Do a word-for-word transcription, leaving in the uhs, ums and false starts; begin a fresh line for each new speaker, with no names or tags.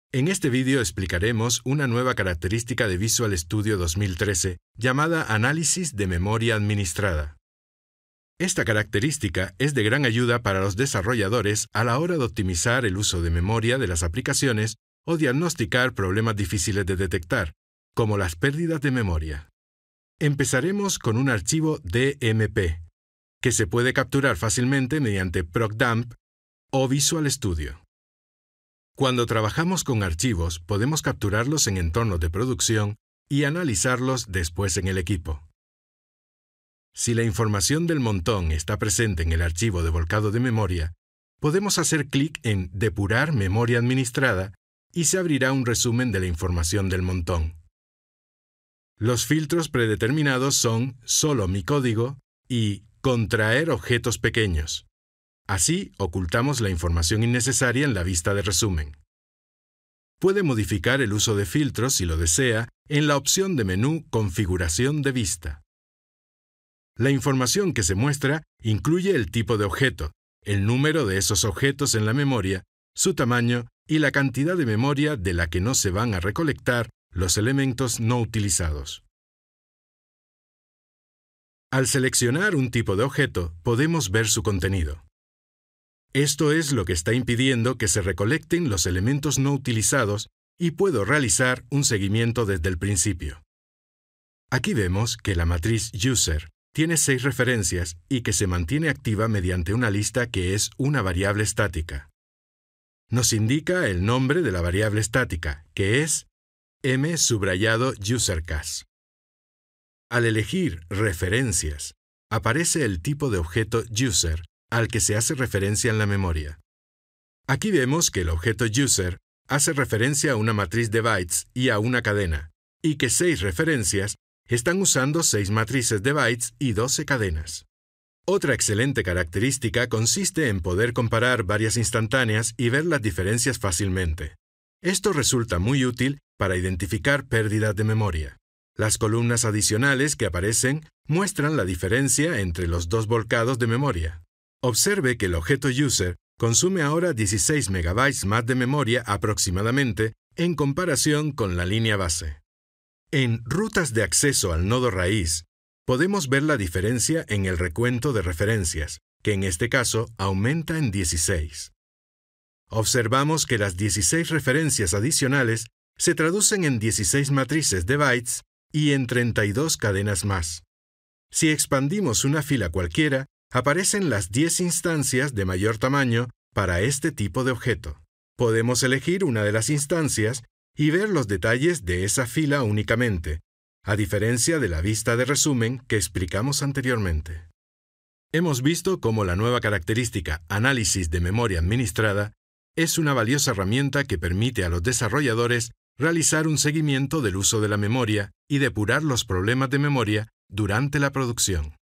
En este vídeo explicaremos una nueva característica de Visual Studio dos mil trece llamada análisis de memoria administrada. Esta característica es de gran ayuda para los desarrolladores a la hora de optimizar el uso de memoria de las aplicaciones o diagnosticar problemas difíciles de detectar, como las pérdidas de memoria. Empezaremos con un archivo D M P, que se puede capturar fácilmente mediante ProcDump o Visual Studio. Cuando trabajamos con archivos, podemos capturarlos en entornos de producción y analizarlos después en el equipo. Si la información del montón está presente en el archivo de volcado de memoria, podemos hacer clic en Depurar memoria administrada y se abrirá un resumen de la información del montón. Los filtros predeterminados son Solo mi código y Contraer objetos pequeños. Así, ocultamos la información innecesaria en la vista de resumen. Puede modificar el uso de filtros, si lo desea, en la opción de menú Configuración de vista. La información que se muestra incluye el tipo de objeto, el número de esos objetos en la memoria, su tamaño y la cantidad de memoria de la que no se van a recolectar los elementos no utilizados. Al seleccionar un tipo de objeto, podemos ver su contenido. Esto es lo que está impidiendo que se recolecten los elementos no utilizados y puedo realizar un seguimiento desde el principio. Aquí vemos que la matriz User tiene seis referencias y que se mantiene activa mediante una lista que es una variable estática. Nos indica el nombre de la variable estática, que es M subrayado UserCas. Al elegir Referencias, aparece el tipo de objeto User al que se hace referencia en la memoria. Aquí vemos que el objeto User hace referencia a una matriz de bytes y a una cadena, y que seis referencias están usando seis matrices de bytes y doce cadenas. Otra excelente característica consiste en poder comparar varias instantáneas y ver las diferencias fácilmente. Esto resulta muy útil para identificar pérdidas de memoria. Las columnas adicionales que aparecen muestran la diferencia entre los dos volcados de memoria. Observe que el objeto User consume ahora dieciséis megabytes más de memoria aproximadamente en comparación con la línea base. En Rutas de acceso al nodo raíz, podemos ver la diferencia en el recuento de referencias, que en este caso aumenta en dieciséis. Observamos que las dieciséis referencias adicionales se traducen en dieciséis matrices de bytes y en treinta y dos cadenas más. Si expandimos una fila cualquiera, aparecen las diez instancias de mayor tamaño para este tipo de objeto. Podemos elegir una de las instancias y ver los detalles de esa fila únicamente, a diferencia de la vista de resumen que explicamos anteriormente. Hemos visto cómo la nueva característica Análisis de memoria administrada es una valiosa herramienta que permite a los desarrolladores realizar un seguimiento del uso de la memoria y depurar los problemas de memoria durante la producción.